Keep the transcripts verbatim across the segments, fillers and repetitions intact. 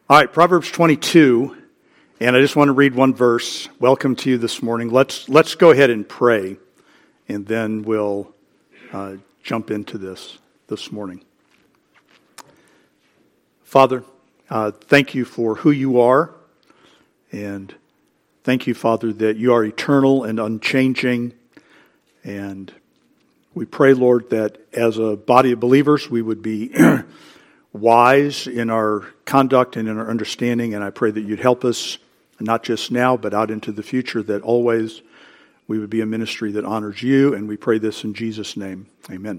All right, Proverbs twenty-two, and I just want to read one verse. Welcome to you this morning. Let's let's go ahead and pray, and then we'll uh, jump into this this morning. Father, uh, thank you for who you are, and thank you, Father, that you are eternal and unchanging, and we pray, Lord, that as a body of believers, we would be wise in our conduct and in our understanding, and I pray that you'd help us, not just now, but out into the future, that always we would be a ministry that honors you, and we pray this in Jesus' name. Amen.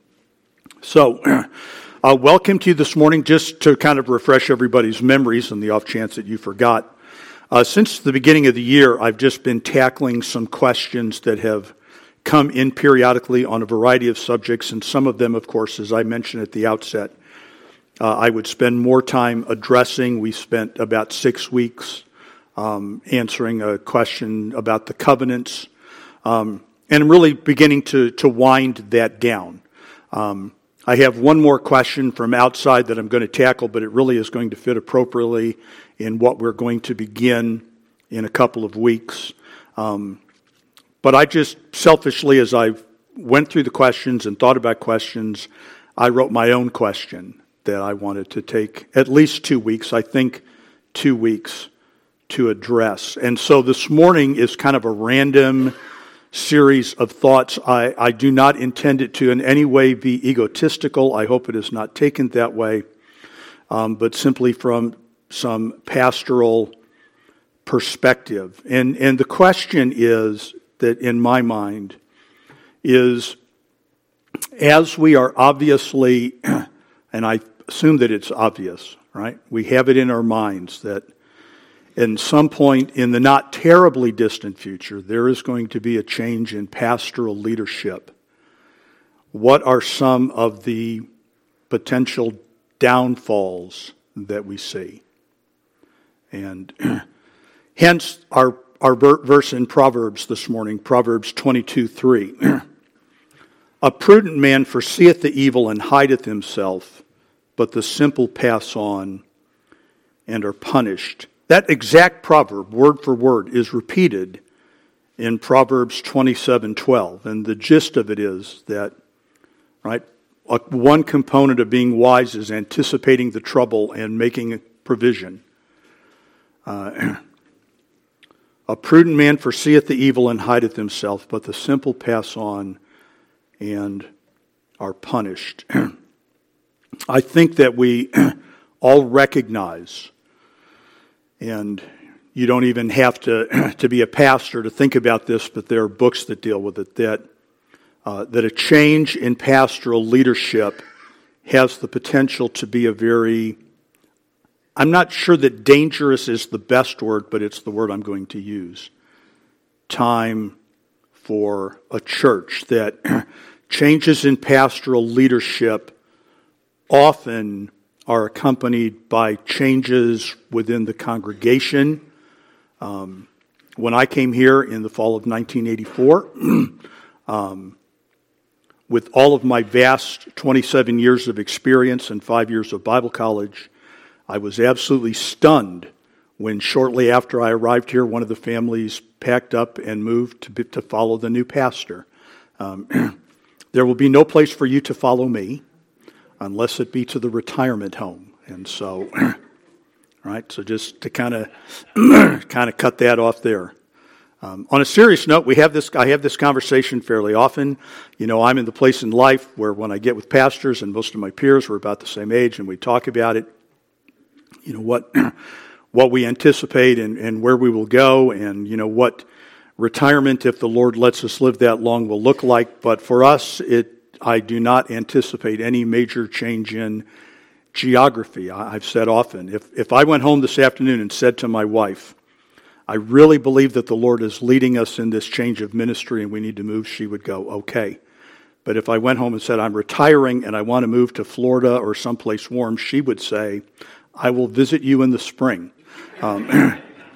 So, uh, welcome to you this morning, just to kind of refresh everybody's memories on the off chance that you forgot. Uh, since the beginning of the year, I've just been tackling some questions that have come in periodically on a variety of subjects, and some of them, of course, as I mentioned at the outset, Uh, I would spend more time addressing. We spent about six weeks um, answering a question about the covenants, um, and I'm really beginning to, to wind that down. Um, I have one more question from outside that I'm going to tackle, but it really is going to fit appropriately in what we're going to begin in a couple of weeks. Um, but I just selfishly, as I went through the questions and thought about questions, I wrote my own question that I wanted to take at least two weeks, I think two weeks to address. And so this morning is kind of a random series of thoughts. I, I do not intend it to in any way be egotistical. I hope it is not taken that way, um, but simply from some pastoral perspective. And, and the question is that in my mind is, as we are obviously, and I assume that it's obvious, right? We have it in our minds that in some point in the not terribly distant future, there is going to be a change in pastoral leadership. What are some of the potential downfalls that we see? And hence our, our verse in Proverbs this morning, Proverbs twenty-two three. A prudent man foreseeth the evil and hideth himself, but the simple pass on and are punished. That exact proverb, word for word, is repeated in Proverbs twenty-seven twelve. And the gist of it is that, right, one component of being wise is anticipating the trouble and making provision. Uh, a prudent man foreseeth the evil and hideth himself, but the simple pass on and are punished. I think that we all recognize, and you don't even have to, to be a pastor to think about this, but there are books that deal with it, that, uh, that a change in pastoral leadership has the potential to be a very, I'm not sure that dangerous is the best word, but it's the word I'm going to use, time for a church, that changes in pastoral leadership often are accompanied by changes within the congregation. Um, when I came here in the fall of nineteen eighty-four, um, with all of my vast twenty-seven years of experience and five years of Bible college, I was absolutely stunned when shortly after I arrived here, one of the families packed up and moved to, be, to follow the new pastor. Um, there will be no place for you to follow me unless it be to the retirement home. And so, right, so just to kind of kind of cut that off there. Um, on a serious note, we have this. I have this conversation fairly often. You know, I'm in the place in life where when I get with pastors, and most of my peers were about the same age, and we talk about it, you know, what what we anticipate and, and where we will go, and, you know, what retirement, if the Lord lets us live that long, will look like. But for us, it I do not anticipate any major change in geography. I've said often, if, if I went home this afternoon and said to my wife, I really believe that the Lord is leading us in this change of ministry and we need to move, she would go, okay. But if I went home and said, I'm retiring and I want to move to Florida or someplace warm, she would say, I will visit you in the spring. Um,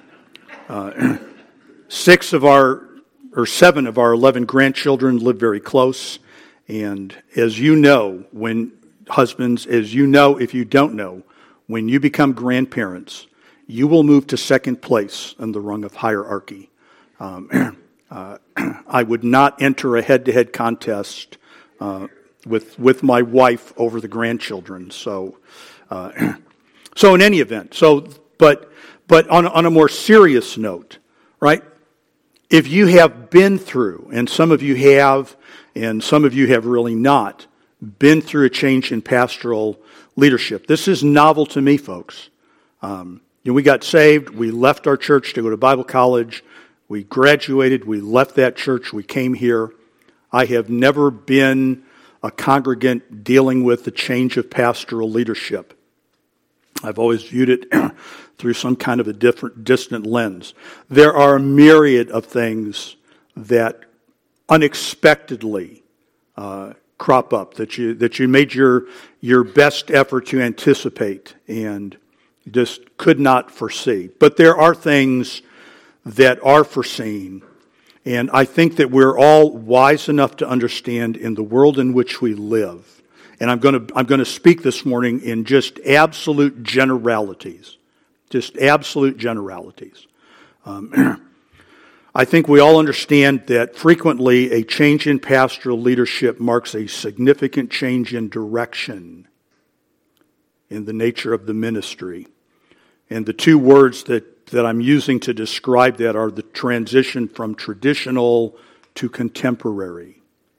uh, six of our, or seven of our eleven grandchildren live very close. And as you know, when husbands, as you know, if you don't know, when you become grandparents, you will move to second place in the rung of hierarchy. Um, uh, I would not enter a head-to-head contest uh, with with my wife over the grandchildren. So, uh, so in any event, so but but on on a more serious note, right? If you have been through, and some of you have, and some of you have really not been through a change in pastoral leadership, this is novel to me, folks. Um, you know, we got saved, we left our church to go to Bible college, we graduated, we left that church, we came here. I have never been a congregant dealing with the change of pastoral leadership. I've always viewed it through some kind of a different, distant lens. There are a myriad of things that unexpectedly uh, crop up that you that you made your your best effort to anticipate and just could not foresee. But there are things that are foreseen, and I think that we're all wise enough to understand in the world in which we live. And I'm going to I'm going to speak this morning in just absolute generalities, just absolute generalities. Um, I think we all understand that frequently a change in pastoral leadership marks a significant change in direction in the nature of the ministry. And the two words that, that I'm using to describe that are the transition from traditional to contemporary.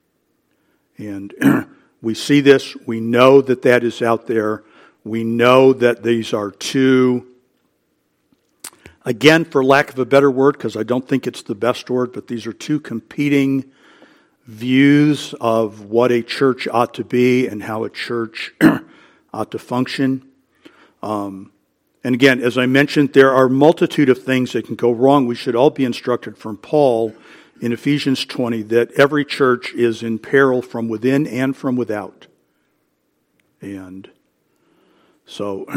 And we see this, we know that that is out there, we know that these are two, again, for lack of a better word, because I don't think it's the best word, but these are two competing views of what a church ought to be and how a church ought to function. Um, and again, as I mentioned, there are a multitude of things that can go wrong. We should all be instructed from Paul in Ephesians twenty that every church is in peril from within and from without. And so...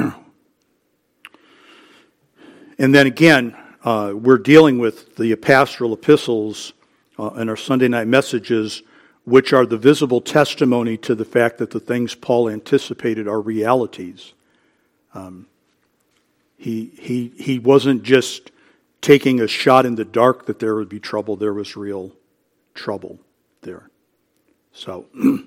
And then again, uh, we're dealing with the pastoral epistles uh, in our Sunday night messages, which are the visible testimony to the fact that the things Paul anticipated are realities. Um, he he he wasn't just taking a shot in the dark that there would be trouble. There was real trouble there. So,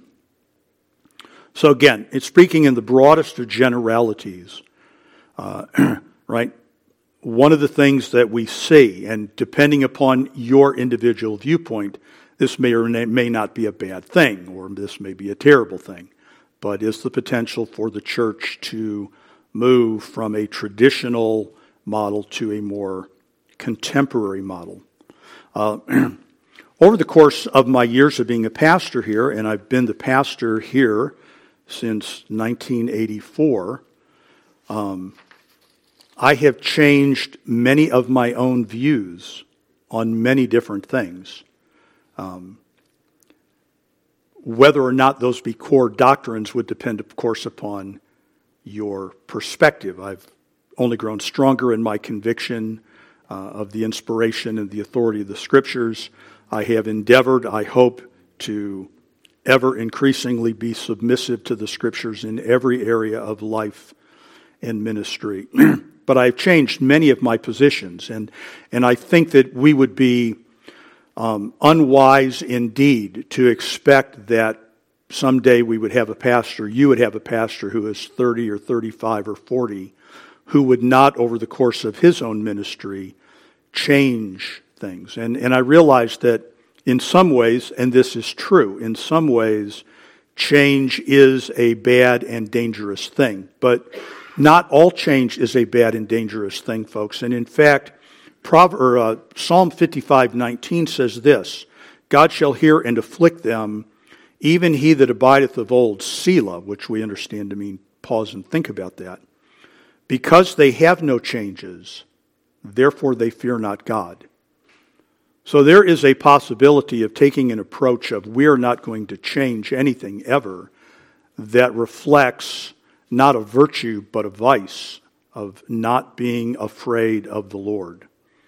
so again, it's speaking in the broadest of generalities, uh, right? One of the things that we see, and depending upon your individual viewpoint, this may or may not be a bad thing, or this may be a terrible thing, but is the potential for the church to move from a traditional model to a more contemporary model. Uh, over the course of my years of being a pastor here, and I've been the pastor here since nineteen eighty-four, um, I have changed many of my own views on many different things. Um, whether or not those be core doctrines would depend, of course, upon your perspective. I've only grown stronger in my conviction uh, of the inspiration and the authority of the Scriptures. I have endeavored, I hope, to ever increasingly be submissive to the Scriptures in every area of life and ministry. But I've changed many of my positions, and, and I think that we would be um, unwise indeed to expect that someday we would have a pastor, you would have a pastor who is thirty or thirty-five or forty, who would not, over the course of his own ministry, change things. And, and I realize that in some ways, and this is true, in some ways, change is a bad and dangerous thing. But not all change is a bad and dangerous thing, folks. And in fact, Proverbs, or, uh, Psalm fifty-five nineteen says this, God shall hear and afflict them, even he that abideth of old, Selah, which we understand to mean pause and think about that. Because they have no changes, therefore they fear not God. So there is a possibility of taking an approach of we are not going to change anything ever that reflects not a virtue, but a vice of not being afraid of the Lord.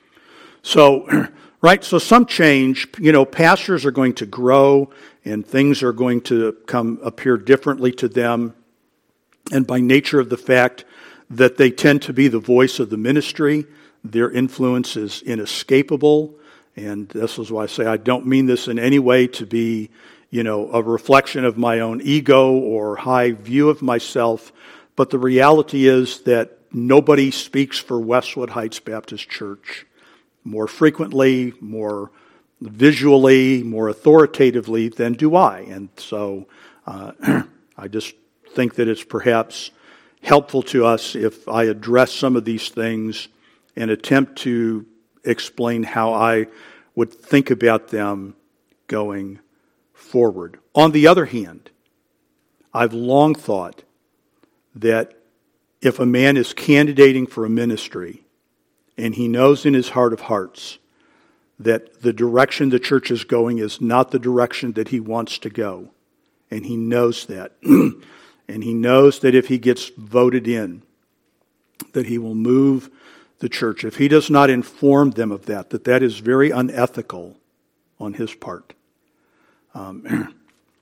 So, right, so some change, you know, pastors are going to grow and things are going to come appear differently to them. And by nature of the fact that they tend to be the voice of the ministry. Their influence is inescapable. And this is why I say I don't mean this in any way to be, you know, a reflection of my own ego or high view of myself. But the reality is that nobody speaks for Westwood Heights Baptist Church more frequently, more visually, more authoritatively than do I. And so uh, I just think that it's perhaps helpful to us if I address some of these things and attempt to explain how I would think about them going forward. On the other hand, I've long thought that if a man is candidating for a ministry and he knows in his heart of hearts that the direction the church is going is not the direction that he wants to go, and he knows that, and he knows that if he gets voted in, that he will move the church. If he does not inform them of that, that that is very unethical on his part. Um,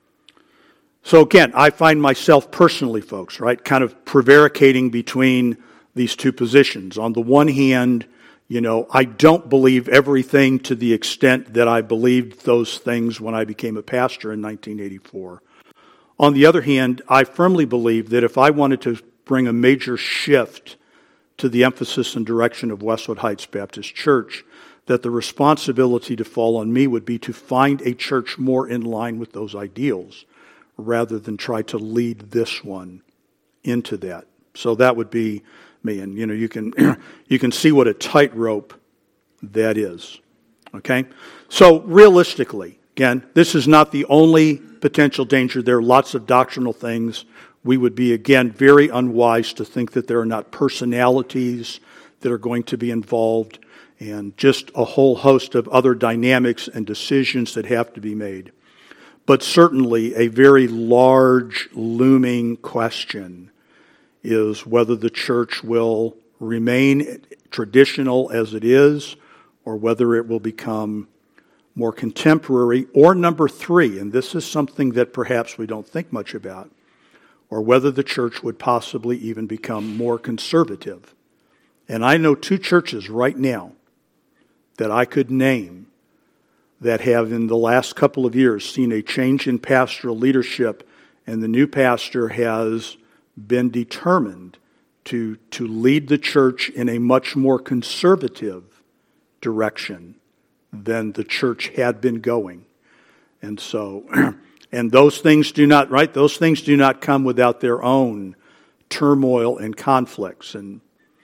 so again, I find myself personally, folks, right, kind of prevaricating between these two positions. On the one hand, you know, I don't believe everything to the extent that I believed those things when I became a pastor in nineteen eighty-four. On the other hand, I firmly believe that if I wanted to bring a major shift to the emphasis and direction of Westwood Heights Baptist Church, that the responsibility to fall on me would be to find a church more in line with those ideals, rather than try to lead this one into that. So that would be me. And, you know, you can you can see what a tightrope that is. Okay? So realistically, again, this is not the only potential danger. There are lots of doctrinal things. We would be, again, very unwise to think that there are not personalities that are going to be involved and just a whole host of other dynamics and decisions that have to be made. But certainly a very large, looming question is whether the church will remain traditional as it is or whether it will become more contemporary, or number three, and this is something that perhaps we don't think much about, or whether the church would possibly even become more conservative. And I know two churches right now that I could name that have in the last couple of years seen a change in pastoral leadership, and the new pastor has been determined to, to lead the church in a much more conservative direction than the church had been going. And so, and those things do not, right, those things do not come without their own turmoil and conflicts. And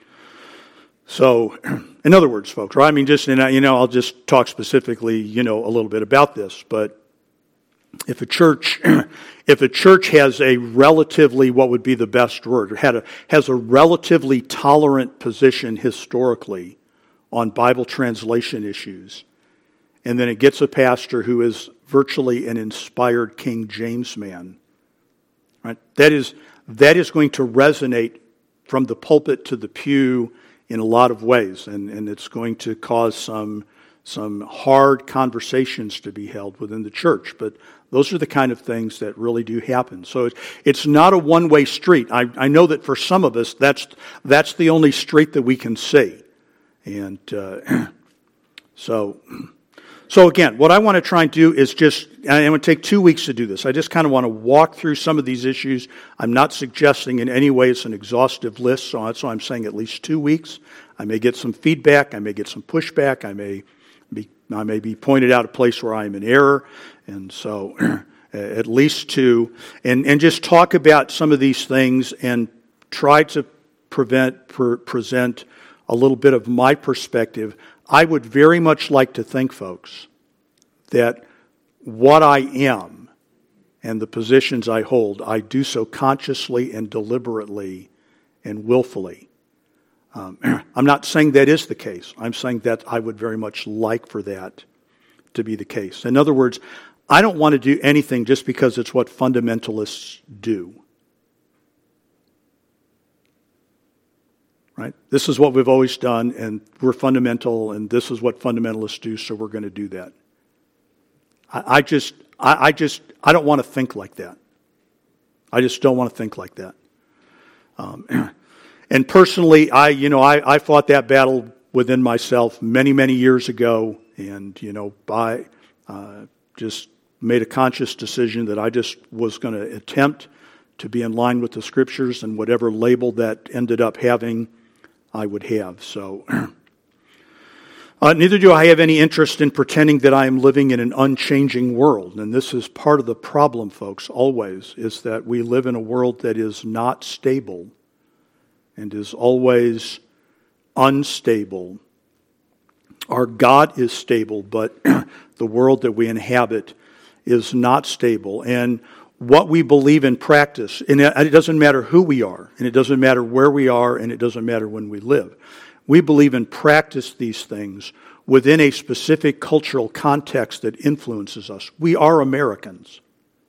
so, in other words, folks, right, I mean, just, and I, you know, I'll just talk specifically, you know, a little bit about this, but if a church, if a church has a relatively, what would be the best word, had a, has a relatively tolerant position historically on Bible translation issues, and then it gets a pastor who is virtually an inspired King James man, right? That is, that is going to resonate from the pulpit to the pew in a lot of ways, and, and it's going to cause some, some hard conversations to be held within the church. But those are the kind of things that really do happen. So it's, it's not a one-way street. I, I know that for some of us, that's, that's the only street that we can see. And uh, so... So again, what I want to try and do is just, and I'm going to take two weeks to do this. I just kind of want to walk through some of these issues. I'm not suggesting in any way it's an exhaustive list, so that's why I'm saying at least two weeks. I may get some feedback. I may get some pushback. I may be, I may be pointed out a place where I am in error. And so at least two. And, and just talk about some of these things and try to prevent, pre- present a little bit of my perspective. I would very much like to think, folks, that what I am and the positions I hold, I do so consciously and deliberately and willfully. Um, I'm not saying that is the case. I'm saying that I would very much like for that to be the case. In other words, I don't want to do anything just because it's what fundamentalists do. Right? This is what we've always done, and we're fundamental, and this is what fundamentalists do, so we're going to do that. I, I just, I, I just, I don't want to think like that. I just don't want to think like that. Um, and personally, I, you know, I, I fought that battle within myself many, many years ago, and, you know, I uh, just made a conscious decision that I just was going to attempt to be in line with the Scriptures, and whatever label that ended up having, I would have. So, uh, neither do I have any interest in pretending that I am living in an unchanging world. And this is part of the problem, folks, always, is that we live in a world that is not stable and is always unstable. Our God is stable, but the world that we inhabit is not stable. And what we believe in practice, and it doesn't matter who we are, and it doesn't matter where we are, and it doesn't matter when we live. We believe in practice these things within a specific cultural context that influences us. We are Americans.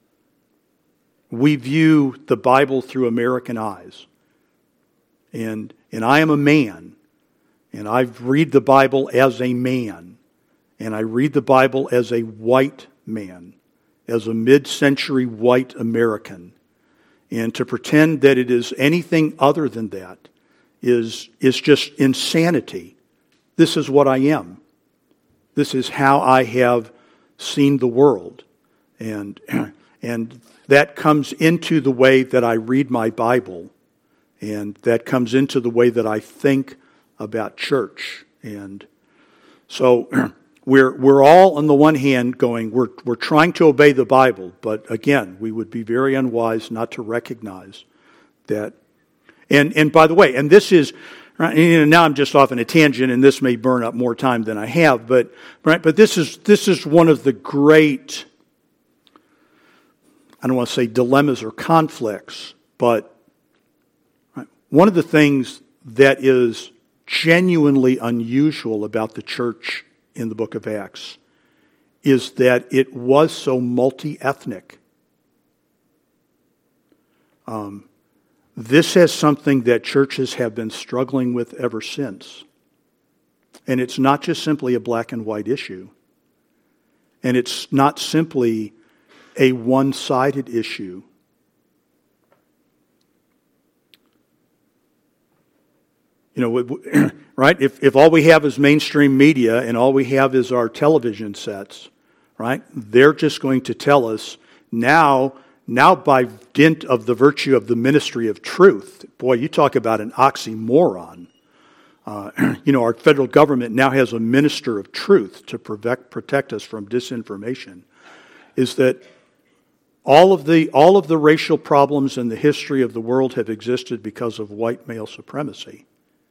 We view the Bible through American eyes. And, and I am a man, and I read the Bible as a man, and I read the Bible as a white man, as a mid-century white American. And to pretend that it is anything other than that is, is just insanity. This is what I am. This is how I have seen the world. And, and that comes into the way that I read my Bible. And that comes into the way that I think about church. And so we're we're all on the one hand going, we're we're trying to obey the Bible, but again, we would be very unwise not to recognize that. And and by the way, and this is right, you know, now I'm just off on a tangent, and this may burn up more time than I have, but right, but this is this is one of the great, I don't want to say dilemmas or conflicts, but right, one of the things that is genuinely unusual about the church in the book of Acts is that it was so multi-ethnic. Um, this is something that churches have been struggling with ever since. And it's not just simply a black and white issue. And it's not simply a one-sided issue. You know, right? If if all we have is mainstream media and all we have is our television sets, right? They're just going to tell us now, now by dint of the virtue of the ministry of truth. Boy, you talk about an oxymoron. Uh, you know, our federal government now has a minister of truth to protect protect us from disinformation. Is that all of the all of the racial problems in the history of the world have existed because of white male supremacy,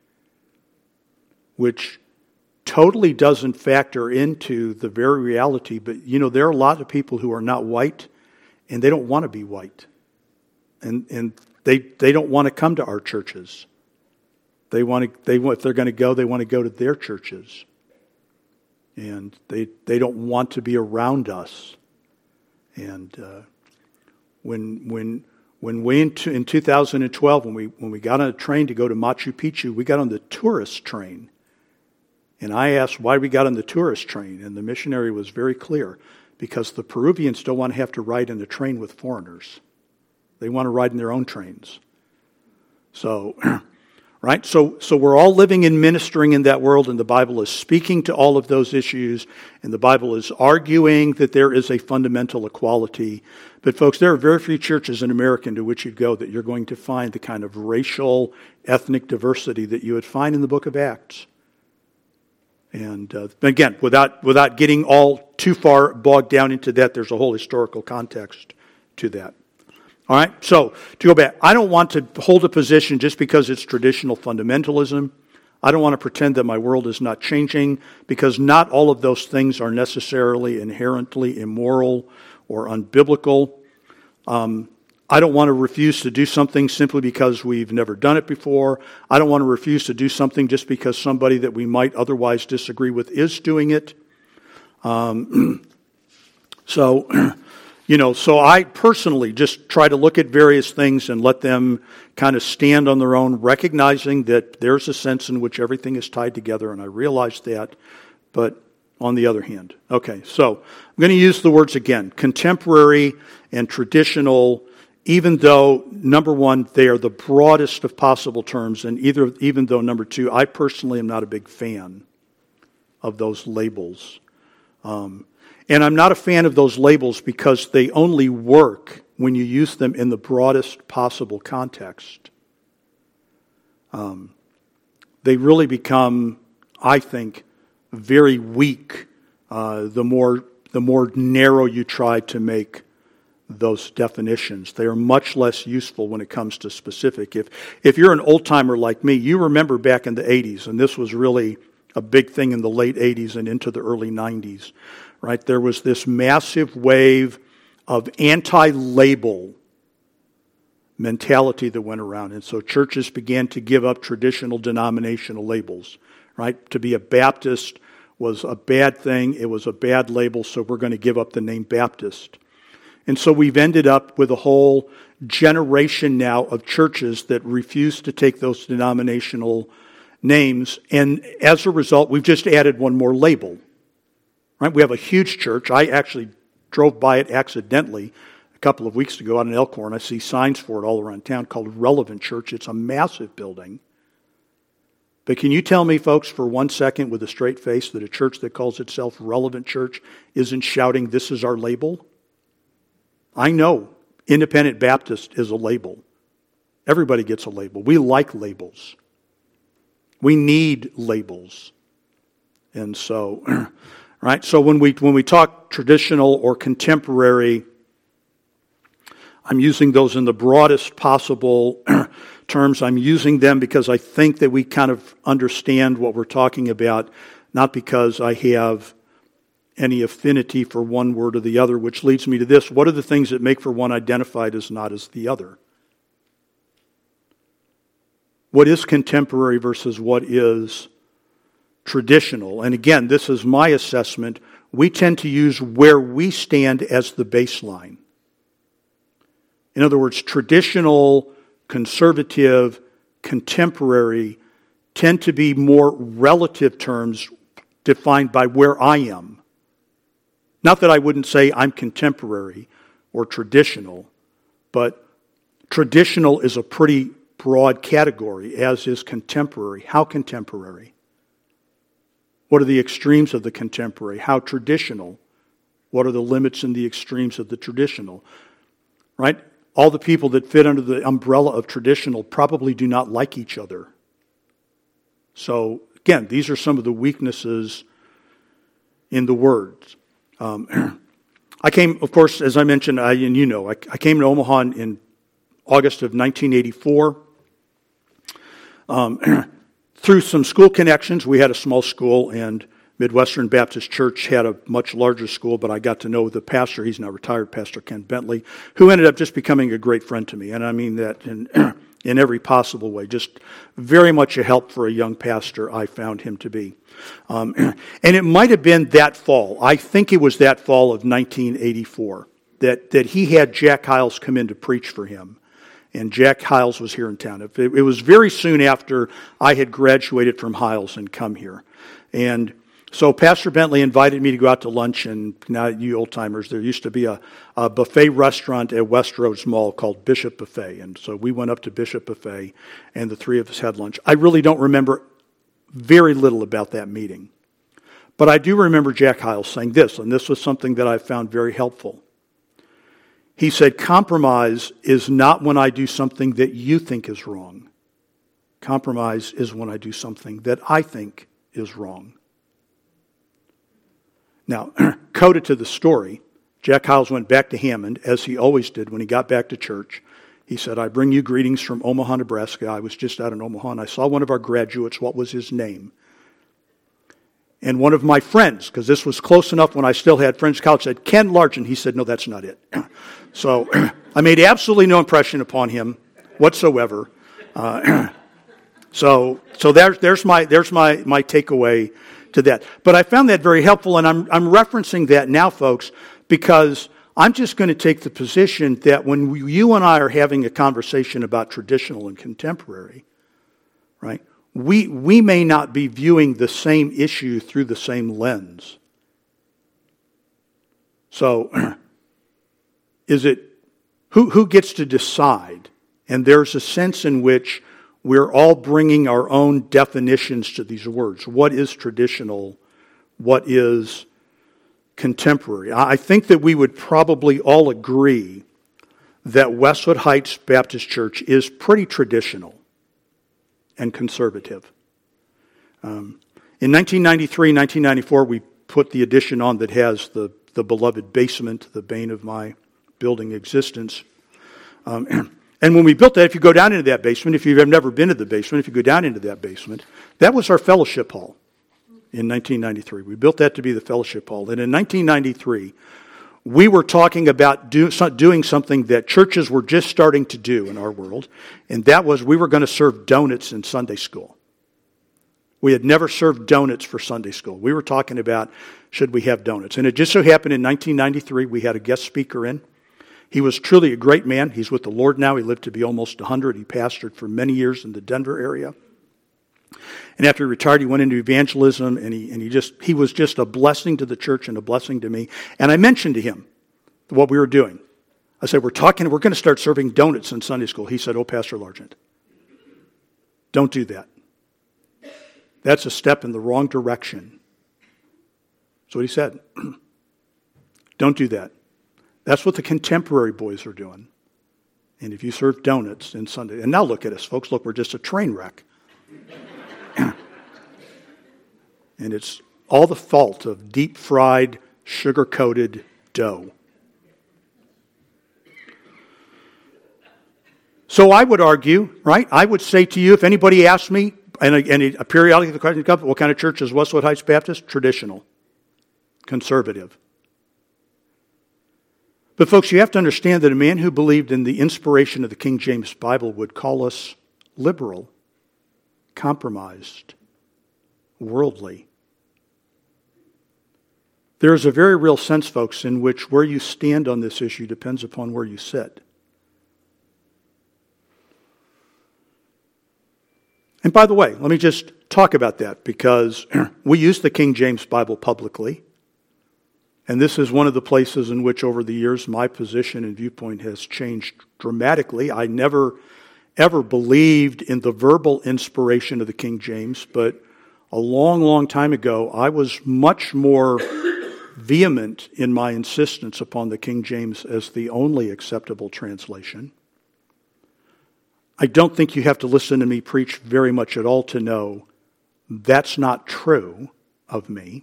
which totally doesn't factor into the very reality. But, you know, there are a lot of people who are not white, and they don't want to be white. And and they they don't want to come to our churches. They want to, they if they're going to go, they want to go to their churches. And they they don't want to be around us. And uh, when when when we in, in two thousand twelve, when we when we got on a train to go to Machu Picchu, we got on the tourist train. And I asked why we got on the tourist train, and the missionary was very clear, because the Peruvians don't want to have to ride in the train with foreigners. They want to ride in their own trains. So, right? So, so we're all living and ministering in that world, and the Bible is speaking to all of those issues, and the Bible is arguing that there is a fundamental equality. But folks, there are very few churches in America to which you go that you're going to find the kind of racial, ethnic diversity that you would find in the book of Acts. And uh, again, without without getting all too far bogged down into that, there's a whole historical context to that. All right, so to go back, I don't want to hold a position just because it's traditional fundamentalism. I don't want to pretend that my world is not changing, because not all of those things are necessarily inherently immoral or unbiblical. Um, I don't want to refuse to do something simply because we've never done it before. I don't want to refuse to do something just because somebody that we might otherwise disagree with is doing it. Um, so, you know, so I personally just try to look at various things and let them kind of stand on their own, recognizing that there's a sense in which everything is tied together, and I realize that. But on the other hand, okay, so I'm going to use the words again: contemporary and traditional even though, number one, they are the broadest of possible terms, and either, even though, number two, I personally am not a big fan of those labels. Um, and I'm not a fan of those labels because they only work when you use them in the broadest possible context. Um, they really become, I think, very weak uh, the more the more narrow you try to make those definitions. They are much less useful when it comes to specific. If if you're an old-timer like me, you remember back in the eighties, and this was really a big thing in the late eighties and into the early nineties, right? There was this massive wave of anti-label mentality that went around. And so churches began to give up traditional denominational labels, right? To be a Baptist was a bad thing. It was a bad label, so we're going to give up the name Baptist. And so we've ended up with a whole generation now of churches that refuse to take those denominational names. And as a result, we've just added one more label, right? We have a huge church. I actually drove by it accidentally a couple of weeks ago out in Elkhorn. I see signs for it all around town called Relevant Church. It's a massive building. But can you tell me, folks, for one second with a straight face that a church that calls itself Relevant Church isn't shouting, "This is our label"? I know Independent Baptist is a label. Everybody gets a label. We like labels. We need labels. And so, right? So when we when we talk traditional or contemporary, I'm using those in the broadest possible terms. I'm using them because I think that we kind of understand what we're talking about, not because I have any affinity for one word or the other, which leads me to this. What are the things that make for one identified as not as the other? What is contemporary versus what is traditional? And again, this is my assessment. We tend to use where we stand as the baseline. In other words, traditional, conservative, contemporary tend to be more relative terms defined by where I am. Not that I wouldn't say I'm contemporary or traditional, but traditional is a pretty broad category, as is contemporary. How contemporary? What are the extremes of the contemporary? How traditional? What are the limits and the extremes of the traditional? Right? All the people that fit under the umbrella of traditional probably do not like each other. So, again, these are some of the weaknesses in the words. Um, I came, of course, as I mentioned, I, and you know, I, I came to Omaha in August of nineteen eighty-four. Um, through some school connections, we had a small school, and Midwestern Baptist Church had a much larger school, but I got to know the pastor. He's now retired, Pastor Ken Bentley, who ended up just becoming a great friend to me. And I mean that in, in every possible way. Just very much a help for a young pastor, I found him to be. Um, and it might have been that fall. I think it was that fall of nineteen eighty-four that, that he had Jack Hiles come in to preach for him. And Jack Hiles was here in town. It, it was very soon after I had graduated from Hiles and come here. And so Pastor Bentley invited me to go out to lunch, and now you old-timers, there used to be a, a buffet restaurant at Westroads Mall called Bishop Buffet. And so we went up to Bishop Buffet, and the three of us had lunch. I really don't remember very little about that meeting. But I do remember Jack Hiles saying this, and this was something that I found very helpful. He said, compromise is not when I do something that you think is wrong. Compromise is when I do something that I think is wrong. Now, coded to the story, Jack Hiles went back to Hammond, as he always did when he got back to church. He said, I bring you greetings from Omaha, Nebraska. I was just out in Omaha, and I saw one of our graduates. What was his name? And one of my friends, because this was close enough when I still had friends in college, said, Ken Largent. He said, no, that's not it. So I made absolutely no impression upon him whatsoever. Uh, so so there's, there's my there's my, my takeaway to that. But I found that very helpful, and I'm I'm referencing that now, folks, because I'm just going to take the position that when we, you and I are having a conversation about traditional and contemporary, right, we we may not be viewing the same issue through the same lens. So, is it who, who gets to decide? And there's a sense in which we're all bringing our own definitions to these words. What is traditional? What is contemporary? I think that we would probably all agree that Westwood Heights Baptist Church is pretty traditional and conservative. Um, in nineteen ninety-three, nineteen ninety-four, we put the addition on that has the, the beloved basement, the bane of my building existence. Um, and when we built that, if you go down into that basement, if you've never been to the basement, if you go down into that basement, that was our fellowship hall in nineteen ninety-three. We built that to be the fellowship hall. And in nineteen ninety-three, we were talking about do, doing something that churches were just starting to do in our world, and that was we were going to serve donuts in Sunday school. We had never served donuts for Sunday school. We were talking about, should we have donuts? And it just so happened in nineteen ninety-three, we had a guest speaker in. He was truly a great man. He's with the Lord now. He lived to be almost one hundred. He pastored for many years in the Denver area. And after he retired, he went into evangelism, and he and he just he was just a blessing to the church and a blessing to me. And I mentioned to him what we were doing. I said, we're talking, we're going to start serving donuts in Sunday school. He said, oh, Pastor Largent, don't do that. That's a step in the wrong direction. That's what he said. Don't do that. That's what the contemporary boys are doing. And if you serve donuts in Sunday, and now look at us, folks, look, we're just a train wreck. And it's all the fault of deep-fried, sugar-coated dough. So I would argue, right, I would say to you, if anybody asked me, and a, and a periodically the question comes, what kind of church is Westwood Heights Baptist? Traditional. Conservative. But folks, you have to understand that a man who believed in the inspiration of the King James Bible would call us liberal, compromised, worldly. There is a very real sense, folks, in which where you stand on this issue depends upon where you sit. And by the way, let me just talk about that, because we use the King James Bible publicly. And this is one of the places in which over the years my position and viewpoint has changed dramatically. I never, ever believed in the verbal inspiration of the King James, but a long, long time ago, I was much more vehement in my insistence upon the King James as the only acceptable translation. I don't think you have to listen to me preach very much at all to know that's not true of me.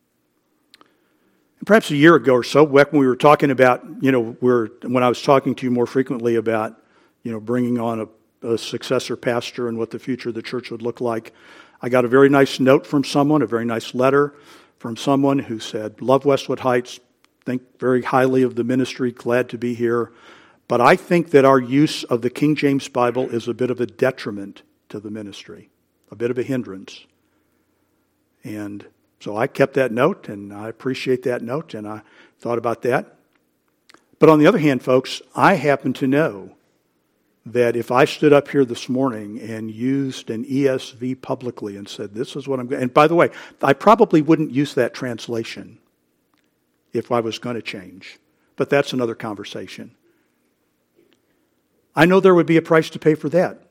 And perhaps a year ago or so, back when we were talking about, you know, we're, when I was talking to you more frequently about, you know, bringing on a, a successor pastor and what the future of the church would look like, I got a very nice note from someone, a very nice letter from someone who said, love Westwood Heights, think very highly of the ministry, glad to be here. But I think that our use of the King James Bible is a bit of a detriment to the ministry, a bit of a hindrance. And so I kept that note, and I appreciate that note, and I thought about that. But on the other hand, folks, I happen to know that if I stood up here this morning and used an E S V publicly and said, this is what I'm going to... And by the way, I probably wouldn't use that translation if I was going to change. But that's another conversation. I know there would be a price to pay for that.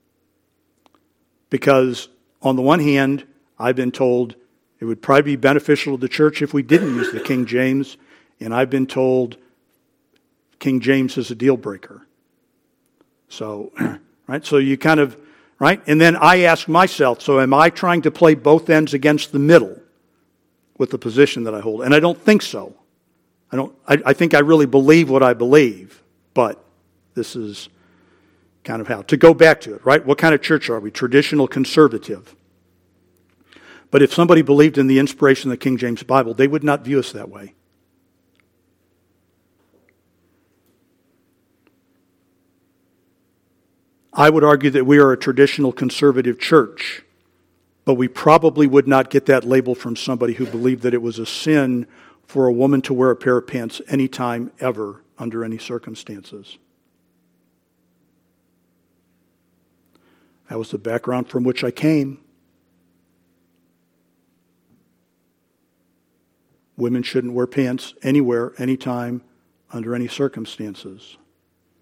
Because on the one hand, I've been told it would probably be beneficial to the church if we didn't use the King James, and I've been told King James is a deal breaker. So, right, so you kind of, right, and then I ask myself, so am I trying to play both ends against the middle with the position that I hold? And I don't think so. I don't. I, I think I really believe what I believe, but this is kind of how. To go back to it, right? What kind of church are we? Traditional, conservative. But if somebody believed in the inspiration of the King James Bible, they would not view us that way. I would argue that we are a traditional conservative church, but we probably would not get that label from somebody who believed that it was a sin for a woman to wear a pair of pants anytime, ever, under any circumstances. That was the background from which I came. Women shouldn't wear pants anywhere, anytime, under any circumstances.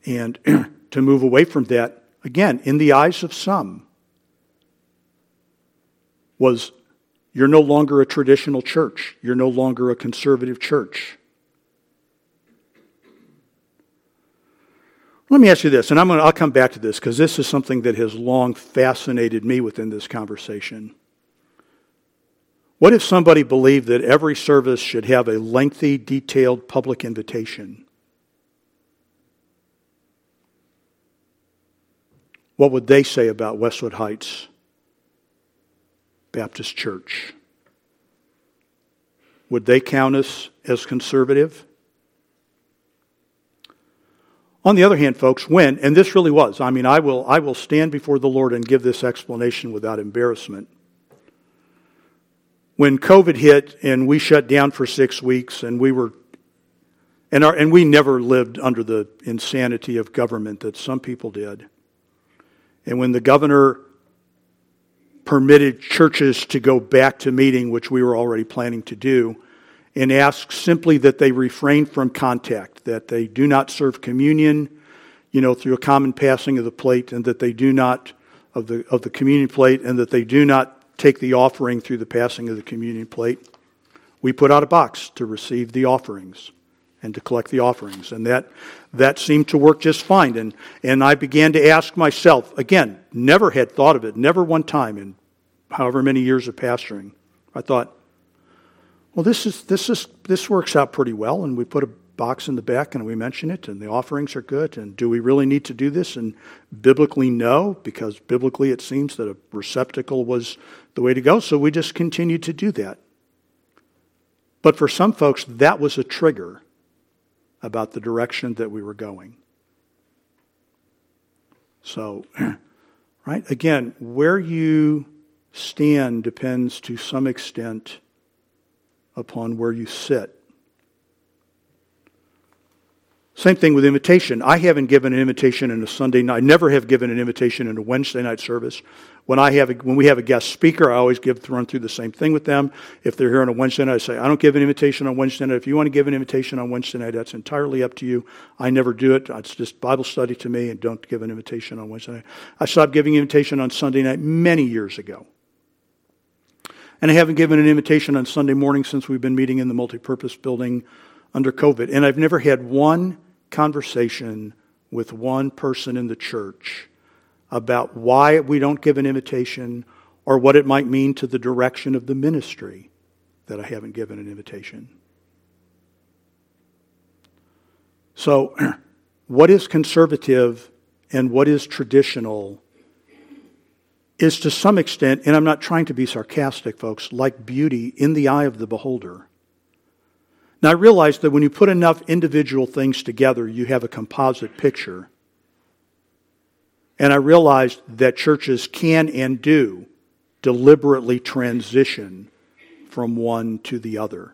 And to move away from that, again, in the eyes of some, was you're no longer a traditional church. You're no longer a conservative church. Let me ask you this, and I'm going to, I'll come back to this because this is something that has long fascinated me within this conversation. What if somebody believed that every service should have a lengthy, detailed public invitation? What would they say about Westwood Heights Baptist Church? Would they count us as conservative? On the other hand, folks, when, and this really was, I mean, I will, I will stand before the Lord and give this explanation without embarrassment. When COVID hit and we shut down for six weeks and we were, and our, and we never lived under the insanity of government that some people did. And when the governor permitted churches to go back to meeting, which we were already planning to do, and asked simply that they refrain from contact, that they do not serve communion, you know, through a common passing of the plate, and that they do not, of the of the communion plate, and that they do not take the offering through the passing of the communion plate. We put out a box to receive the offerings and to collect the offerings. And that that seemed to work just fine. And, and I began to ask myself, again, never had thought of it, never one time in however many years of pastoring. I thought, well, this is this is this works out pretty well, and we put a box in the back and we mention it, and the offerings are good, and do we really need to do this? And biblically, no, because biblically it seems that a receptacle was the way to go, so we just continued to do that. But for some folks, that was a trigger about the direction that we were going. So, right, again, where you stand depends to some extent upon where you sit. Same thing with invitation. I haven't given an invitation in a Sunday night. I never have given an invitation in a Wednesday night service. When I have a, when we have a guest speaker, I always give run through the same thing with them. If they're here on a Wednesday night, I say, I don't give an invitation on Wednesday night. If you want to give an invitation on Wednesday night, that's entirely up to you. I never do it. It's just Bible study to me, and don't give an invitation on Wednesday night. I stopped giving invitation on Sunday night many years ago. And I haven't given an invitation on Sunday morning since we've been meeting in the multipurpose building under COVID. And I've never had one conversation with one person in the church about why we don't give an invitation or what it might mean to the direction of the ministry that I haven't given an invitation. So, what is conservative and what is traditional is to some extent, and I'm not trying to be sarcastic, folks, like beauty in the eye of the beholder. Now, I realize that when you put enough individual things together, you have a composite picture. And I realized that churches can and do deliberately transition from one to the other.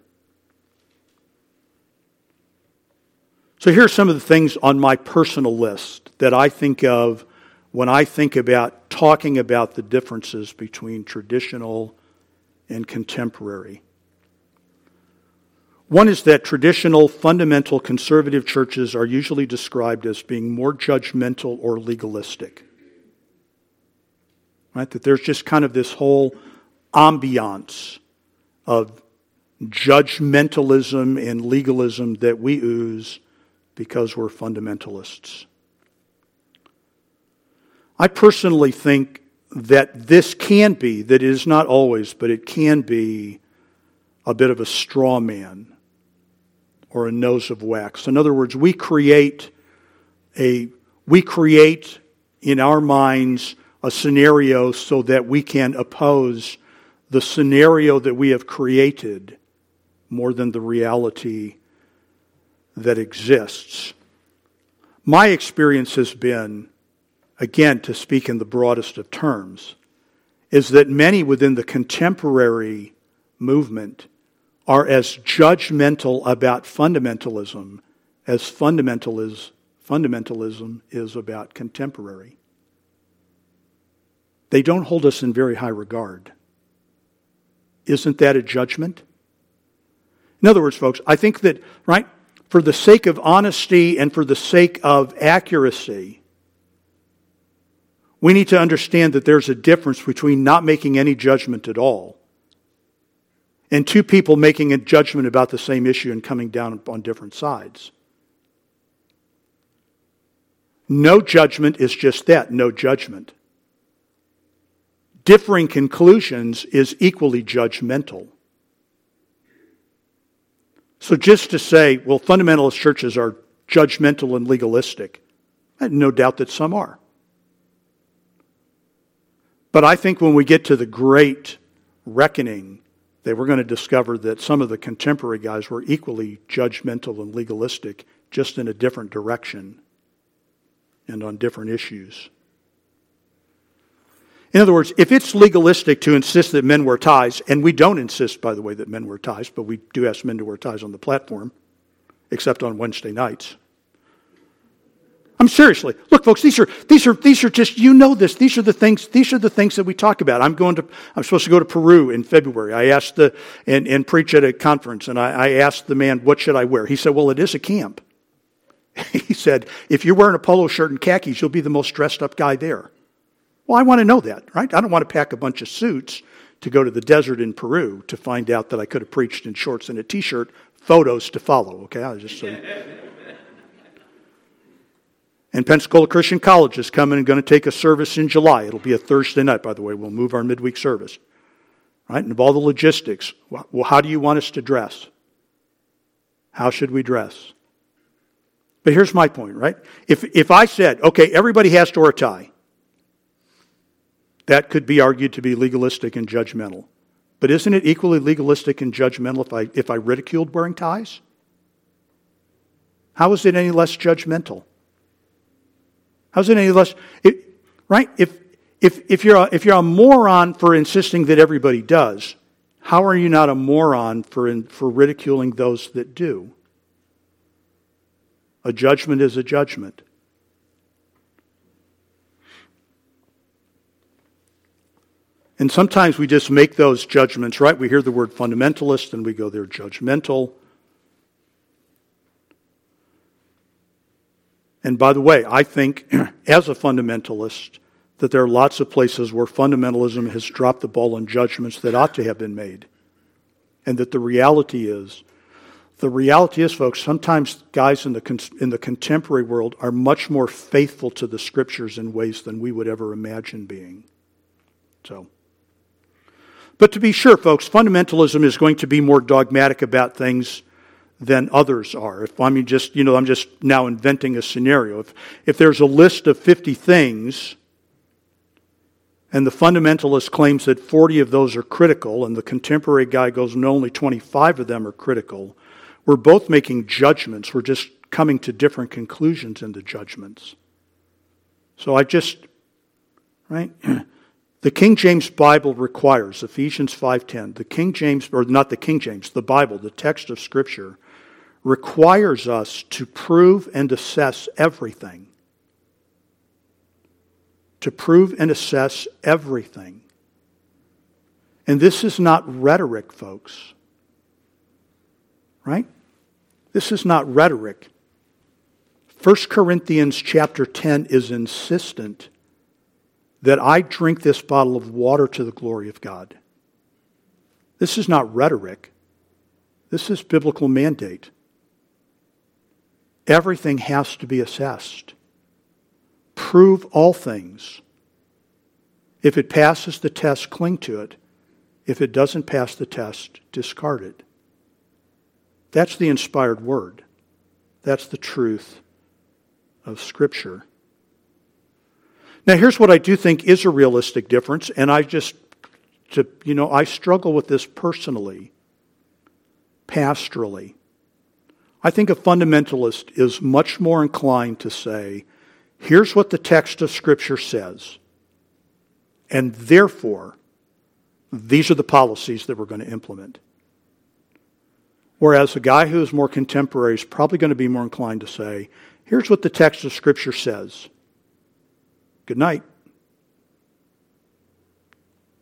So here are some of the things on my personal list that I think of when I think about talking about the differences between traditional and contemporary. One is that traditional, fundamental, conservative churches are usually described as being more judgmental or legalistic. Right? That there's just kind of this whole ambiance of judgmentalism and legalism that we ooze because we're fundamentalists. I personally think that this can be, that it is not always, but it can be a bit of a straw man or a nose of wax. In other words, we create a we create in our minds a scenario so that we can oppose the scenario that we have created more than the reality that exists. My experience has been, again, to speak in the broadest of terms, is that many within the contemporary movement are as judgmental about fundamentalism as fundamentalism, fundamentalism is about contemporary. They don't hold us in very high regard. Isn't that a judgment? In other words, folks, I think that, right, for the sake of honesty and for the sake of accuracy, we need to understand that there's a difference between not making any judgment at all and two people making a judgment about the same issue and coming down on different sides. No judgment is just that, no judgment. Differing conclusions is equally judgmental. So just to say, well, fundamentalist churches are judgmental and legalistic, I have no doubt that some are. But I think when we get to the great reckoning, that we're going to discover that some of the contemporary guys were equally judgmental and legalistic, just in a different direction and on different issues. In other words, if it's legalistic to insist that men wear ties, and we don't insist, by the way, that men wear ties, but we do ask men to wear ties on the platform, except on Wednesday nights. I'm seriously. Look, folks, these are these are these are just, you know this. These are the things, these are the things that we talk about. I'm going to I'm supposed to go to Peru in February. I asked the and, and preach at a conference, and I, I asked the man, what should I wear? He said, well, it is a camp. He said, if you're wearing a polo shirt and khakis, you'll be the most dressed up guy there. Well, I want to know that, right? I don't want to pack a bunch of suits to go to the desert in Peru to find out that I could have preached in shorts and a t-shirt, photos to follow, okay? I was just saying. And Pensacola Christian College is coming and going to take a service in July. It'll be a Thursday night, by the way. We'll move our midweek service, right? And of all the logistics, well, how do you want us to dress? How should we dress? But here's my point, right? If if I said, okay, everybody has to wear a tie, that could be argued to be legalistic and judgmental. But isn't it equally legalistic and judgmental if I if I ridiculed wearing ties? How is it any less judgmental? How is it any less, it, right? If if if you're a, if you're a moron for insisting that everybody does, how are you not a moron for in, for ridiculing those that do? A judgment is a judgment. And sometimes we just make those judgments, right? We hear the word fundamentalist and we go, they're judgmental. And by the way, I think as a fundamentalist that there are lots of places where fundamentalism has dropped the ball on judgments that ought to have been made. And that the reality is, the reality is, folks, sometimes guys in the in the contemporary world are much more faithful to the Scriptures in ways than we would ever imagine being. So, but to be sure, folks, fundamentalism is going to be more dogmatic about things than others are. If I mean, just you know, I'm just now inventing a scenario. If if there's a list of fifty things, and the fundamentalist claims that forty of those are critical, and the contemporary guy goes, no, only twenty-five of them are critical. We're both making judgments. We're just coming to different conclusions in the judgments. So I just, right? The King James Bible requires, Ephesians five ten, the King James, or not the King James, the Bible, the text of Scripture, requires us to prove and assess everything. To prove and assess everything. And this is not rhetoric, folks. Right? This is not rhetoric. First Corinthians chapter ten is insistent that I drink this bottle of water to the glory of God. This is not rhetoric. This is biblical mandate. Everything has to be assessed. Prove all things. If it passes the test, cling to it. If it doesn't pass the test, discard it. That's the inspired word. That's the truth of Scripture. Now, here's what I do think is a realistic difference, and I just, to, you know, I struggle with this personally, pastorally. I think a fundamentalist is much more inclined to say, here's what the text of Scripture says, and therefore, these are the policies that we're going to implement. Whereas a guy who is more contemporary is probably going to be more inclined to say, here's what the text of Scripture says. Good night.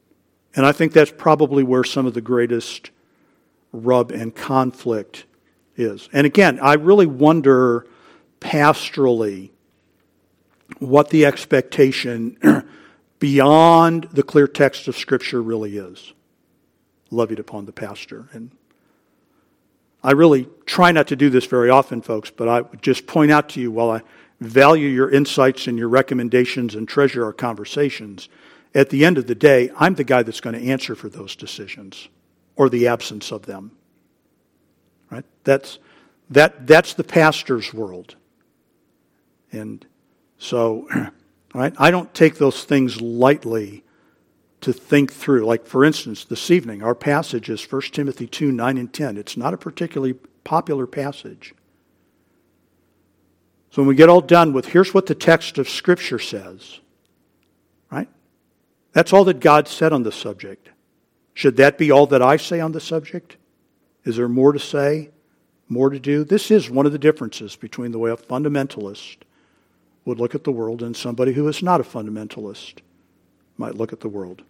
And I think that's probably where some of the greatest rub and conflict is. And again, I really wonder pastorally what the expectation beyond the clear text of Scripture really is levied upon the pastor. And I really try not to do this very often, folks, but I would just point out to you, while I value your insights and your recommendations and treasure our conversations, at the end of the day, I'm the guy that's going to answer for those decisions or the absence of them. Right? That's that that's the pastor's world. And so, right, I don't take those things lightly to think through. Like, for instance, this evening, our passage is First Timothy two, nine and ten. It's not a particularly popular passage. So when we get all done with, here's what the text of Scripture says, right? That's all that God said on the subject. Should that be all that I say on the subject? Is there more to say, more to do? This is one of the differences between the way a fundamentalist would look at the world and somebody who is not a fundamentalist might look at the world.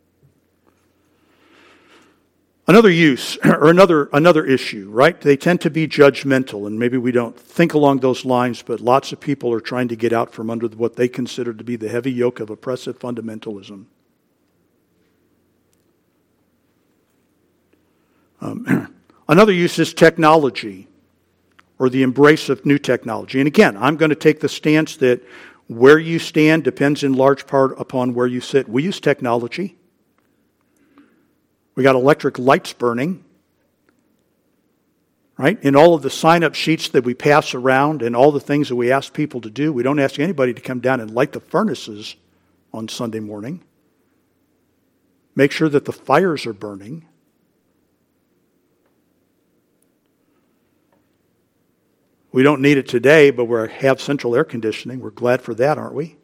Another use, or another another issue, right? They tend to be judgmental, and maybe we don't think along those lines, but lots of people are trying to get out from under what they consider to be the heavy yoke of oppressive fundamentalism. Um, another use is technology, or the embrace of new technology. And again, I'm going to take the stance that where you stand depends in large part upon where you sit. We use technology. We got electric lights burning, right? In all of the sign-up sheets that we pass around and all the things that we ask people to do, we don't ask anybody to come down and light the furnaces on Sunday morning. Make sure that the fires are burning. We don't need it today, but we have central air conditioning. We're glad for that, aren't we?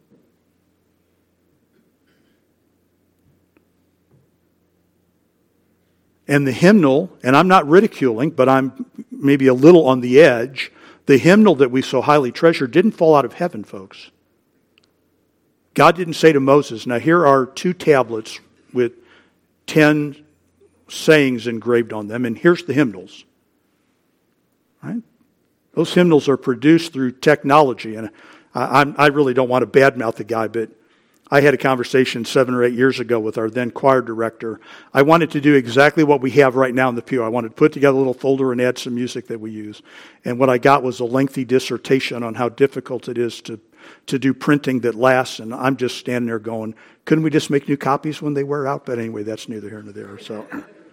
And the hymnal, and I'm not ridiculing, but I'm maybe a little on the edge, the hymnal that we so highly treasure didn't fall out of heaven, folks. God didn't say to Moses, now here are two tablets with ten sayings engraved on them, and here's the hymnals. Right? Those hymnals are produced through technology, and I, I'm, I really don't want to badmouth the guy, but I had a conversation seven or eight years ago with our then choir director. I wanted to do exactly what we have right now in the pew. I wanted to put together a little folder and add some music that we use. And what I got was a lengthy dissertation on how difficult it is to, to do printing that lasts. And I'm just standing there going, couldn't we just make new copies when they wear out? But anyway, that's neither here nor there. So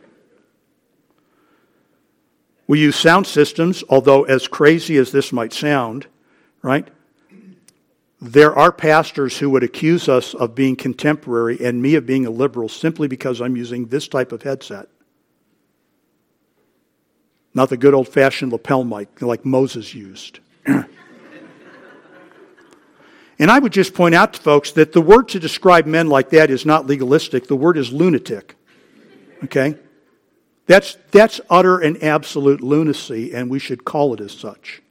we use sound systems, although as crazy as this might sound, right? There are pastors who would accuse us of being contemporary and me of being a liberal simply because I'm using this type of headset. Not the good old-fashioned lapel mic like Moses used. And I would just point out to folks that the word to describe men like that is not legalistic. The word is lunatic. Okay? That's, that's utter and absolute lunacy, and we should call it as such.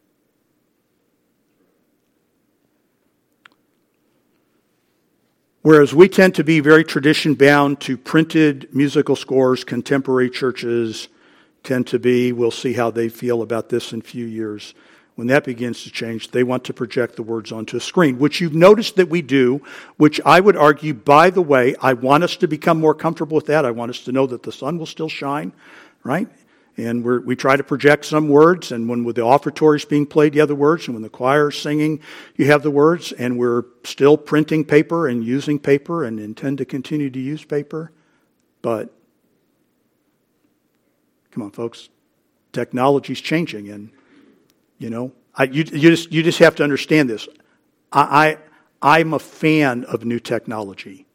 Whereas we tend to be very tradition-bound to printed musical scores, contemporary churches tend to be, we'll see how they feel about this in a few years. When that begins to change, they want to project the words onto a screen, which you've noticed that we do, which I would argue, by the way, I want us to become more comfortable with that. I want us to know that the sun will still shine, right? And we're, we try to project some words, and when with the offertory is being played, you have the words, and when the choir is singing, you have the words, and we're still printing paper and using paper and intend to continue to use paper. But, come on, folks, technology's changing, and, you know, I, you, you, just, you just have to understand this. I, I, I'm a fan of new technology.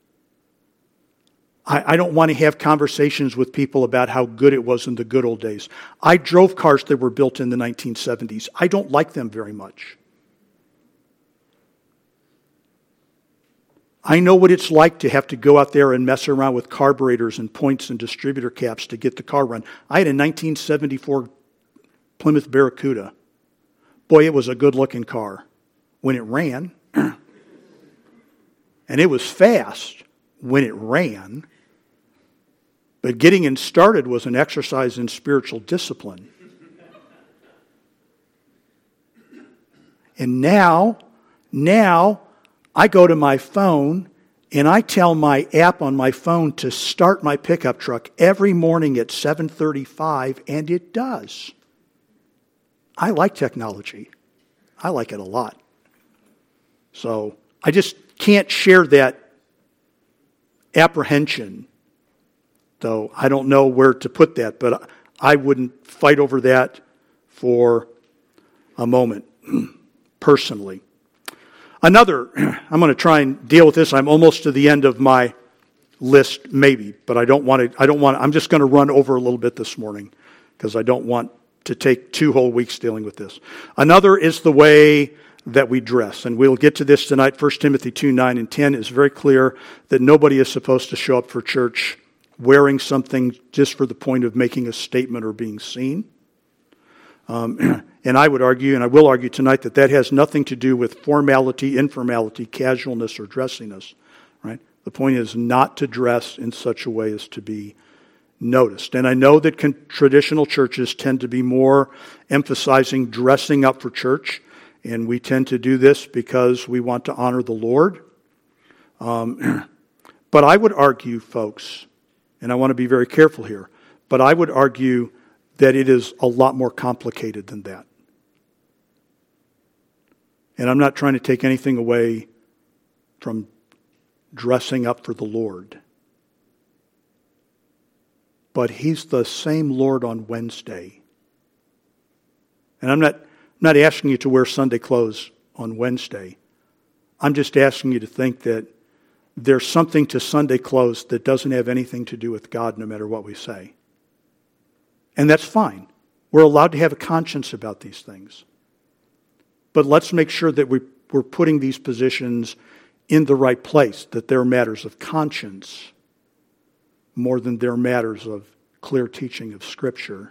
I don't want to have conversations with people about how good it was in the good old days. I drove cars that were built in the nineteen seventies. I don't like them very much. I know what it's like to have to go out there and mess around with carburetors and points and distributor caps to get the car run. I had a nineteen seventy-four Plymouth Barracuda. Boy, it was a good-looking car when it ran. And it was fast when it ran. But getting it started was an exercise in spiritual discipline. And now, now I go to my phone and I tell my app on my phone to start my pickup truck every morning at seven thirty-five, and it does. I like technology. I like it a lot. So I just can't share that apprehension, though I don't know where to put that, but I wouldn't fight over that for a moment, personally. Another, I'm going to try and deal with this. I'm almost to the end of my list, maybe, but I don't want to, I don't want to, I'm just going to run over a little bit this morning because I don't want to take two whole weeks dealing with this. Another is the way that we dress, and we'll get to this tonight. First Timothy two, nine and ten is very clear that nobody is supposed to show up for church wearing something just for the point of making a statement or being seen. Um, and I would argue, and I will argue tonight, that that has nothing to do with formality, informality, casualness, or dressiness. Right? The point is not to dress in such a way as to be noticed. And I know that con- traditional churches tend to be more emphasizing dressing up for church, and we tend to do this because we want to honor the Lord. Um, but I would argue, folks, and I want to be very careful here, but I would argue that it is a lot more complicated than that. And I'm not trying to take anything away from dressing up for the Lord. But He's the same Lord on Wednesday. And I'm not, I'm not asking you to wear Sunday clothes on Wednesday. I'm just asking you to think that there's something to Sunday clothes that doesn't have anything to do with God, no matter what we say. And that's fine. We're allowed to have a conscience about these things. But let's make sure that we, we're putting these positions in the right place, that they're matters of conscience more than they're matters of clear teaching of Scripture.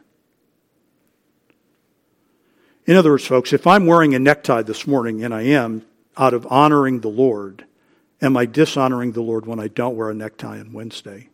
In other words, folks, if I'm wearing a necktie this morning, and I am, out of honoring the Lord, am I dishonoring the Lord when I don't wear a necktie on Wednesday?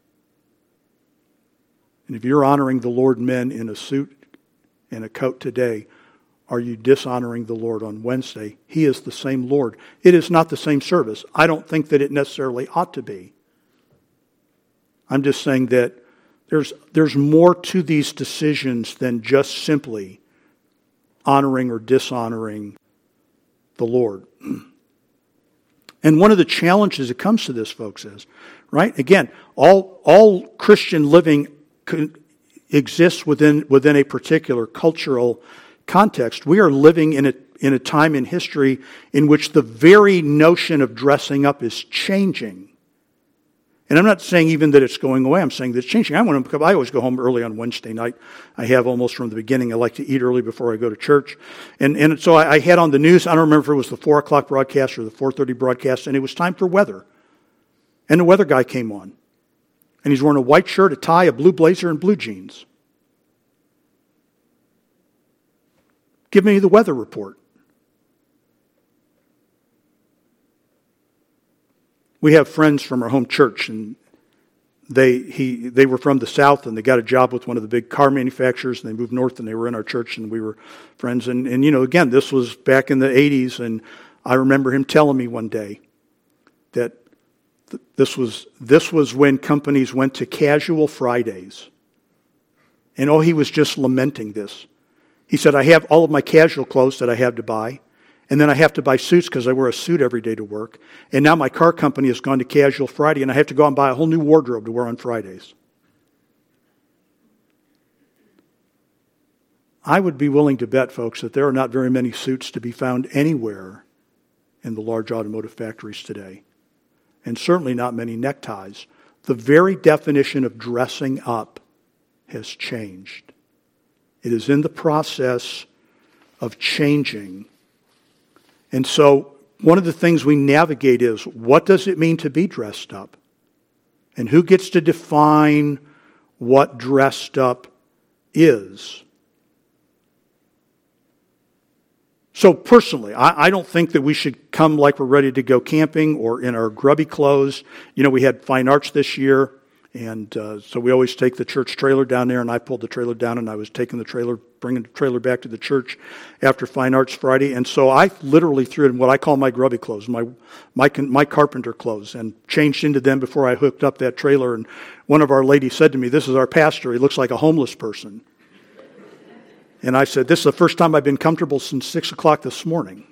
And if you're honoring the Lord, men, in a suit and a coat today, are you dishonoring the Lord on Wednesday? He is the same Lord. It is not the same service. I don't think that it necessarily ought to be. I'm just saying that there's, there's more to these decisions than just simply honoring or dishonoring the Lord. And one of the challenges that comes to this, folks, is, right, again, all, all Christian living exists within, within a particular cultural context. We are living in a, in a time in history in which the very notion of dressing up is changing. And I'm not saying even that it's going away. I'm saying that it's changing. I want to. I always go home early on Wednesday night. I have almost from the beginning. I like to eat early before I go to church. And and so I, I had on the news. I don't remember if it was the four o'clock broadcast or the four thirty broadcast, and it was time for weather. And the weather guy came on, and he's wearing a white shirt, a tie, a blue blazer, and blue jeans. Give me the weather report. We have friends from our home church, and they he they were from the South, and they got a job with one of the big car manufacturers, and they moved north, and they were in our church, and we were friends. And, and you know, again, this was back in the eighties, and I remember him telling me one day that th- this was this was when companies went to casual Fridays. And oh, he was just lamenting this. He said, I have all of my casual clothes that I have to buy, and then I have to buy suits because I wear a suit every day to work. And now my car company has gone to casual Friday, and I have to go out and buy a whole new wardrobe to wear on Fridays. I would be willing to bet, folks, that there are not very many suits to be found anywhere in the large automotive factories today. And certainly not many neckties. The very definition of dressing up has changed. It is in the process of changing. And so one of the things we navigate is, what does it mean to be dressed up? And who gets to define what dressed up is? So personally, I, I don't think that we should come like we're ready to go camping or in our grubby clothes. You know, we had Fine Arts this year, And uh, so we always take the church trailer down there, and I pulled the trailer down, and I was taking the trailer, bringing the trailer back to the church after Fine Arts Friday. And so I literally threw in what I call my grubby clothes, my my my carpenter clothes, and changed into them before I hooked up that trailer. And one of our ladies said to me, "This is our pastor. He looks like a homeless person." And I said, "This is the first time I've been comfortable since six o'clock this morning."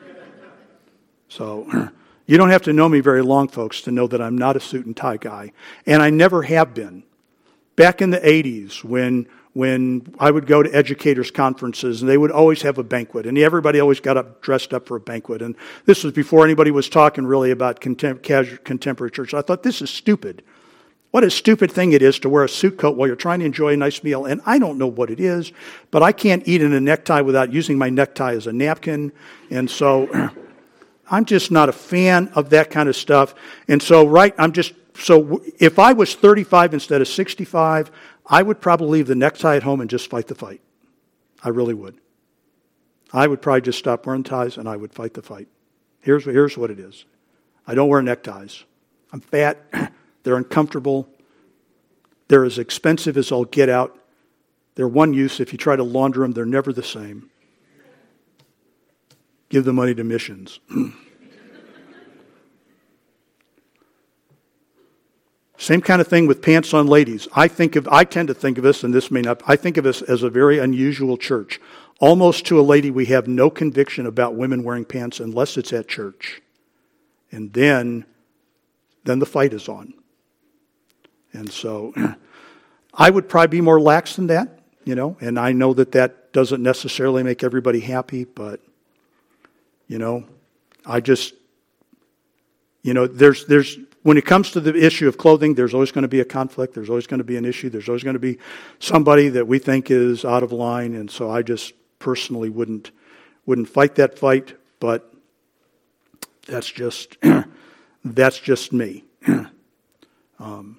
So you don't have to know me very long, folks, to know that I'm not a suit and tie guy. And I never have been. Back in the eighties, when when I would go to educators' conferences, and they would always have a banquet, and everybody always got up dressed up for a banquet. And this was before anybody was talking really about contem- casual, contemporary church. I thought, this is stupid. What a stupid thing it is to wear a suit coat while you're trying to enjoy a nice meal. And I don't know what it is, but I can't eat in a necktie without using my necktie as a napkin. And so I'm just not a fan of that kind of stuff. And so, right, I'm just, so if I was thirty-five instead of sixty-five, I would probably leave the necktie at home and just fight the fight. I really would. I would probably just stop wearing ties and I would fight the fight. Here's, here's what it is. I don't wear neckties. I'm fat. They're uncomfortable. They're as expensive as I'll get out. They're one use. If you try to launder them, they're never the same. Give the money to missions. Same kind of thing with pants on ladies. I think of, I tend to think of us, and this may not, I think of us as a very unusual church. Almost to a lady, we have no conviction about women wearing pants unless it's at church. And then, then the fight is on. And so, I would probably be more lax than that, you know, and I know that that doesn't necessarily make everybody happy, but you know, I just, you know, there's, there's, when it comes to the issue of clothing, there's always going to be a conflict. There's always going to be an issue. There's always going to be somebody that we think is out of line. And so I just personally wouldn't, wouldn't fight that fight, but that's just, that's just me. um,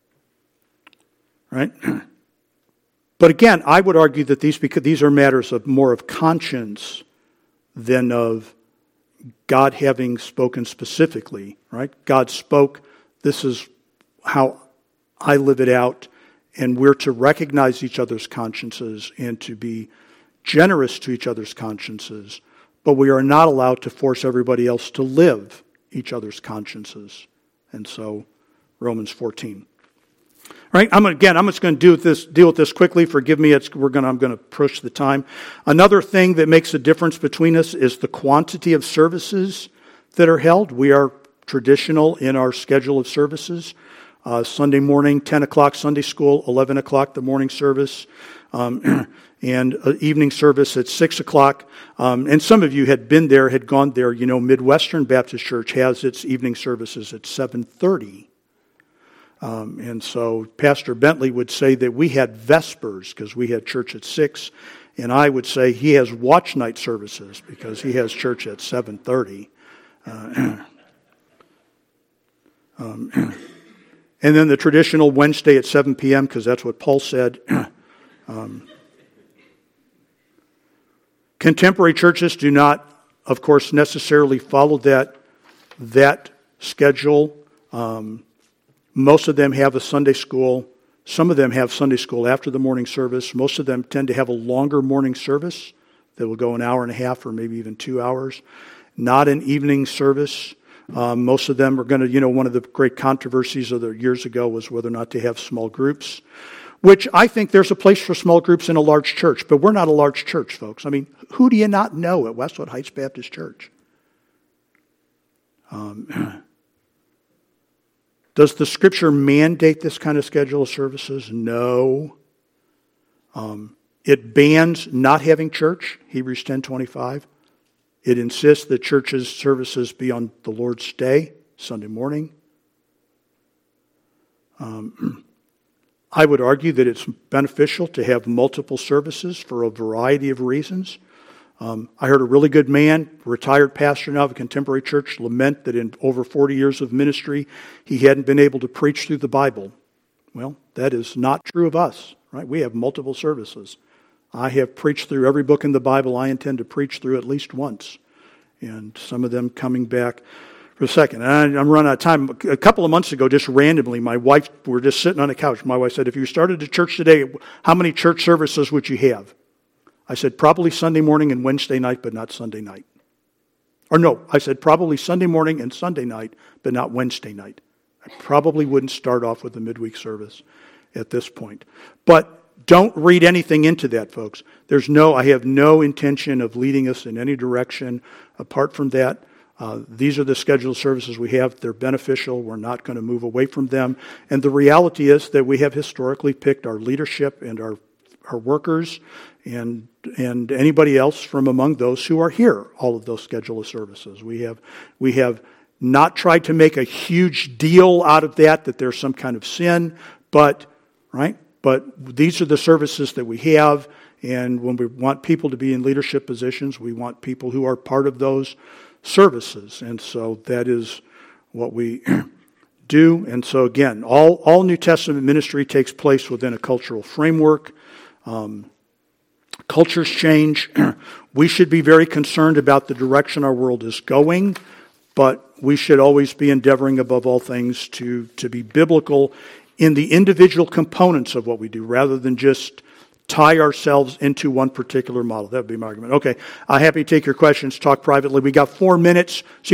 right? But again, I would argue that these, because these are matters of more of conscience than of God having spoken specifically, right? God spoke, this is how I live it out, and we're to recognize each other's consciences and to be generous to each other's consciences, but we are not allowed to force everybody else to live each other's consciences. And so, Romans fourteen. All right, I'm gonna, again, I'm just going to deal with this. Deal with this quickly. Forgive me. It's, we're going. I'm going to push the time. Another thing that makes a difference between us is the quantity of services that are held. We are traditional in our schedule of services. Uh, Sunday morning, ten o'clock Sunday school, eleven o'clock the morning service, um, and uh, evening service at six o'clock. Um, and some of you had been there, had gone there. You know, Midwestern Baptist Church has its evening services at seven thirty. Um, and so Pastor Bentley would say that we had Vespers because we had church at six, and I would say he has watch night services because he has church at seven thirty. Uh, um, and then the traditional Wednesday at seven p.m. because that's what Paul said. um, contemporary churches do not, of course, necessarily follow that that schedule. Um, Most of them have a Sunday school. Some of them have Sunday school after the morning service. Most of them tend to have a longer morning service that will go an hour and a half or maybe even two hours. Not an evening service. Um, most of them are going to, you know, one of the great controversies of the years ago was whether or not to have small groups, which I think there's a place for small groups in a large church, but we're not a large church, folks. I mean, who do you not know at Westwood Heights Baptist Church? Um Does the Scripture mandate this kind of schedule of services? No. Um, it bans not having church, Hebrews ten twenty-five. It insists that churches' services be on the Lord's Day, Sunday morning. Um, I would argue that it's beneficial to have multiple services for a variety of reasons. Um, I heard a really good man, retired pastor now of a contemporary church, lament that in over forty years of ministry, he hadn't been able to preach through the Bible. Well, that is not true of us, right? We have multiple services. I have preached through every book in the Bible I intend to preach through at least once, and some of them coming back for a second. And I'm running out of time. A couple of months ago, just randomly, my wife, we were just sitting on the couch. My wife said, if you started a church today, how many church services would you have? I said, probably Sunday morning and Wednesday night, but not Sunday night. Or no, I said, probably Sunday morning and Sunday night, but not Wednesday night. I probably wouldn't start off with a midweek service at this point. But don't read anything into that, folks. There's no, I have no intention of leading us in any direction apart from that. Uh, these are the scheduled services we have. They're beneficial. We're not going to move away from them. And the reality is that we have historically picked our leadership and our our workers and and anybody else from among those who are here, all of those scheduled services. We have we have not tried to make a huge deal out of that, that there's some kind of sin, but right? But these are the services that we have, and when we want people to be in leadership positions, we want people who are part of those services. And so that is what we do. And so again, all, all New Testament ministry takes place within a cultural framework. Um, cultures change. We should be very concerned about the direction our world is going, but we should always be endeavoring above all things to, to be biblical in the individual components of what we do, rather than just tie ourselves into one particular model. That would be my argument. Okay, I'm happy to take your questions, talk privately. We got four minutes. So